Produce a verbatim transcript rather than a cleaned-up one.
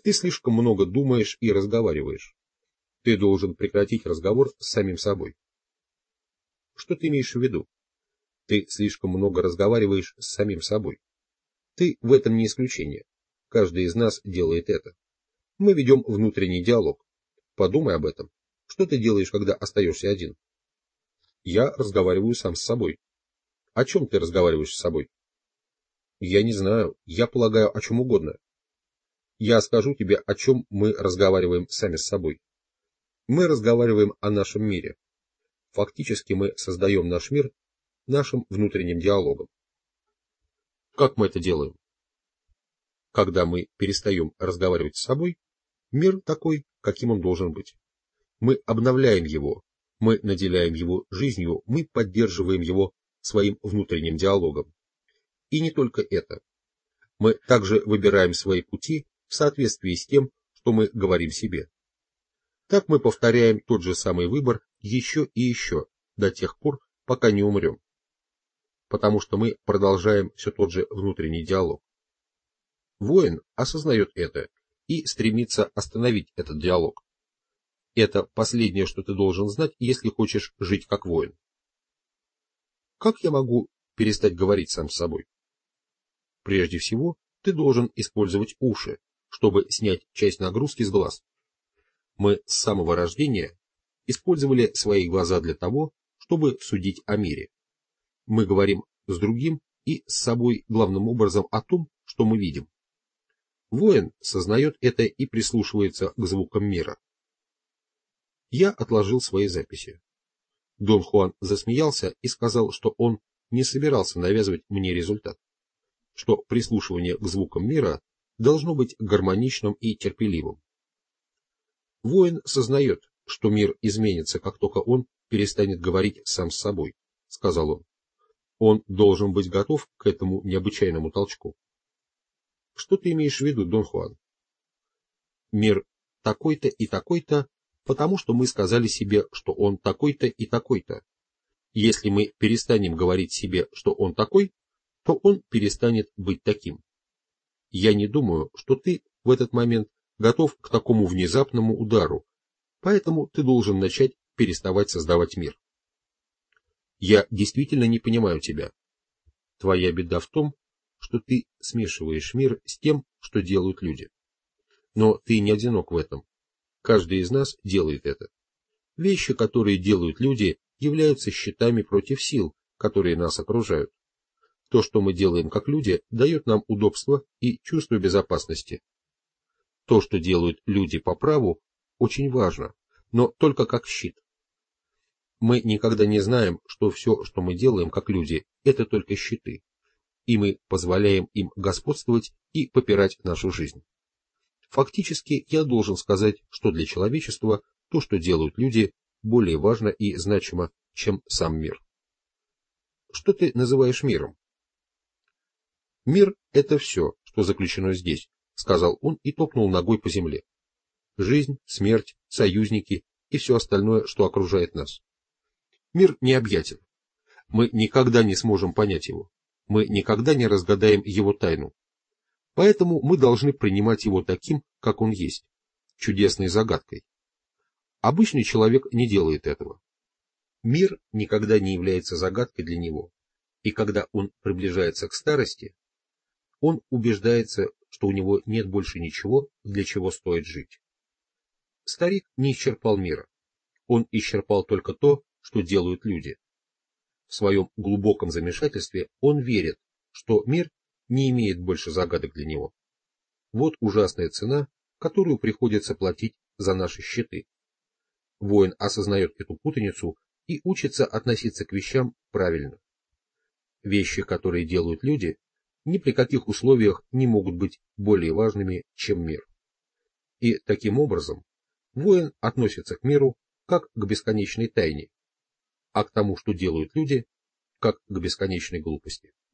Ты слишком много думаешь и разговариваешь. Ты должен прекратить разговор с самим собой. Что ты имеешь в виду? Ты слишком много разговариваешь с самим собой. Ты в этом не исключение. Каждый из нас делает это. Мы ведем внутренний диалог. Подумай об этом. Что ты делаешь, когда остаешься один? Я разговариваю сам с собой. О чем ты разговариваешь с собой? Я не знаю. Я полагаю, о чем угодно. Я скажу тебе, о чем мы разговариваем сами с собой. Мы разговариваем о нашем мире. Фактически мы создаем наш мир нашим внутренним диалогом. Как мы это делаем? Когда мы перестаем разговаривать с собой, мир такой, каким он должен быть. Мы обновляем его, мы наделяем его жизнью, мы поддерживаем его своим внутренним диалогом. И не только это. Мы также выбираем свои пути в соответствии с тем, что мы говорим себе. Так мы повторяем тот же самый выбор еще и еще, до тех пор, пока не умрем. Потому что мы продолжаем все тот же внутренний диалог. Воин осознает это и стремится остановить этот диалог. Это последнее, что ты должен знать, если хочешь жить как воин. Как я могу перестать говорить сам с собой? Прежде всего, ты должен использовать уши, чтобы снять часть нагрузки с глаз. Мы с самого рождения использовали свои глаза для того, чтобы судить о мире. Мы говорим с другим и с собой главным образом о том, что мы видим. Воин сознает это и прислушивается к звукам мира. Я отложил свои записи. Дон Хуан засмеялся и сказал, что он не собирался навязывать мне результат, что прислушивание к звукам мира должно быть гармоничным и терпеливым. Воин сознает, что мир изменится, как только он перестанет говорить сам с собой, сказал он. Он должен быть готов к этому необычайному толчку. Что ты имеешь в виду, Дон Хуан? Мир такой-то и такой-то, потому что мы сказали себе, что он такой-то и такой-то. Если мы перестанем говорить себе, что он такой, то он перестанет быть таким. Я не думаю, что ты в этот момент готов к такому внезапному удару, поэтому ты должен начать переставать создавать мир. Я действительно не понимаю тебя. Твоя беда в том, что ты смешиваешь мир с тем, что делают люди. Но ты не одинок в этом. Каждый из нас делает это. Вещи, которые делают люди, являются щитами против сил, которые нас окружают. То, что мы делаем как люди, дает нам удобство и чувство безопасности. То, что делают люди по праву, очень важно, но только как щит. Мы никогда не знаем, что все, что мы делаем как люди, это только щиты, и мы позволяем им господствовать и попирать нашу жизнь. Фактически, я должен сказать, что для человечества то, что делают люди, более важно и значимо, чем сам мир. Что ты называешь миром? Мир – это все, что заключено здесь, сказал он и топнул ногой по земле. Жизнь, смерть, союзники и все остальное, что окружает нас. Мир необъятен. Мы никогда не сможем понять его. Мы никогда не разгадаем его тайну. Поэтому мы должны принимать его таким, как он есть, чудесной загадкой. Обычный человек не делает этого. Мир никогда не является загадкой для него, и когда он приближается к старости, он убеждается, что у него нет больше ничего, для чего стоит жить. Старик не исчерпал мира. Он исчерпал только то, что делают люди. В своем глубоком замешательстве он верит, что мир не имеет больше загадок для него. Вот ужасная цена, которую приходится платить за наши щиты. Воин осознает эту путаницу и учится относиться к вещам правильно. Вещи, которые делают люди, ни при каких условиях не могут быть более важными, чем мир. И таким образом воин относится к миру как к бесконечной тайне, а к тому, что делают люди, как к бесконечной глупости.